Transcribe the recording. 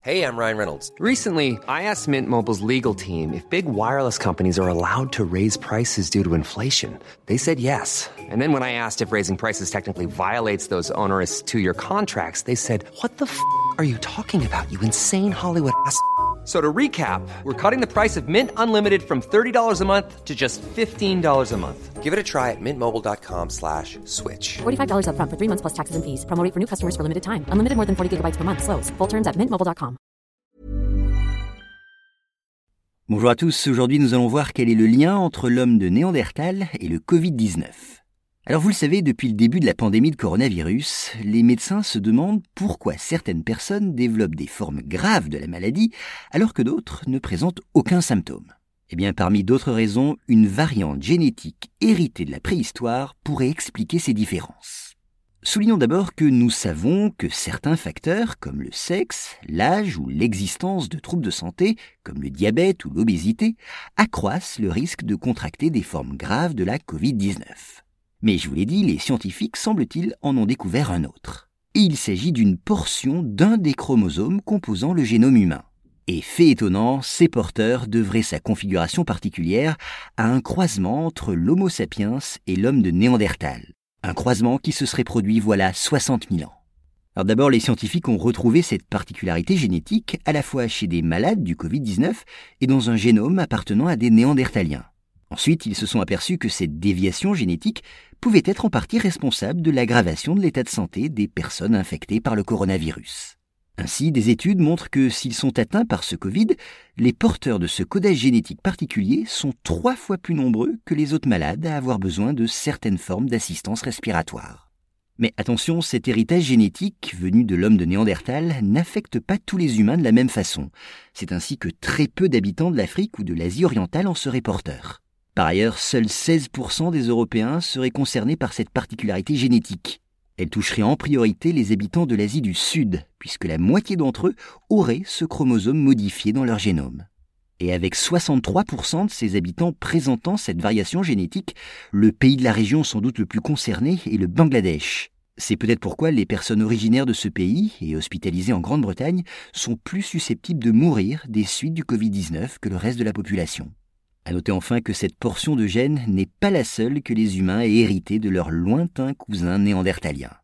Hey, I'm Ryan Reynolds. Recently, I asked Mint Mobile's legal team if big wireless companies are allowed to raise prices due to inflation. They said yes. And then when I asked if raising prices technically violates those onerous two-year contracts, they said, "What the f*** are you talking about, you insane Hollywood ass?" So to recap, we're cutting the price of Mint Unlimited from $30 a month to just $15 a month. Give it a try at mintmobile.com/switch. $45 up front for 3 months plus taxes and fees. Promo rate for new customers for limited time. Unlimited more than 40 gigabytes per month. Slows full terms at mintmobile.com. Bonjour à tous, aujourd'hui nous allons voir quel est le lien entre l'homme de Néandertal et le Covid-19. Alors vous le savez, depuis le début de la pandémie de coronavirus, les médecins se demandent pourquoi certaines personnes développent des formes graves de la maladie alors que d'autres ne présentent aucun symptôme. Eh bien, parmi d'autres raisons, une variante génétique héritée de la préhistoire pourrait expliquer ces différences. Soulignons d'abord que nous savons que certains facteurs, comme le sexe, l'âge ou l'existence de troubles de santé, comme le diabète ou l'obésité, accroissent le risque de contracter des formes graves de la Covid-19. Mais je vous l'ai dit, les scientifiques, semble-t-il, en ont découvert un autre. Et il s'agit d'une portion d'un des chromosomes composant le génome humain. Et fait étonnant, ces porteurs devraient sa configuration particulière à un croisement entre l'Homo sapiens et l'homme de Néandertal. Un croisement qui se serait produit voilà 60 000 ans. Alors d'abord, les scientifiques ont retrouvé cette particularité génétique à la fois chez des malades du Covid-19 et dans un génome appartenant à des Néandertaliens. Ensuite, ils se sont aperçus que cette déviation génétique pouvait être en partie responsable de l'aggravation de l'état de santé des personnes infectées par le coronavirus. Ainsi, des études montrent que s'ils sont atteints par ce Covid, les porteurs de ce codage génétique particulier sont 3 fois plus nombreux que les autres malades à avoir besoin de certaines formes d'assistance respiratoire. Mais attention, cet héritage génétique venu de l'homme de Néandertal n'affecte pas tous les humains de la même façon. C'est ainsi que très peu d'habitants de l'Afrique ou de l'Asie orientale en seraient porteurs. Par ailleurs, seuls 16% des Européens seraient concernés par cette particularité génétique. Elle toucherait en priorité les habitants de l'Asie du Sud, puisque la moitié d'entre eux auraient ce chromosome modifié dans leur génome. Et avec 63% de ces habitants présentant cette variation génétique, le pays de la région sans doute le plus concerné est le Bangladesh. C'est peut-être pourquoi les personnes originaires de ce pays et hospitalisées en Grande-Bretagne sont plus susceptibles de mourir des suites du Covid-19 que le reste de la population. À noter enfin que cette portion de gène n'est pas la seule que les humains aient héritée de leurs lointains cousins néandertaliens.